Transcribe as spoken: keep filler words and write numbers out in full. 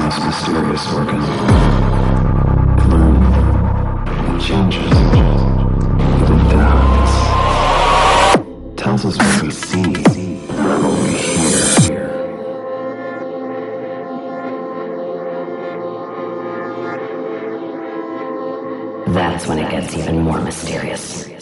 most mysterious organ. It learned, it changes, it adapts. Tells us what we see, what we hear. That's when it gets even more mysterious.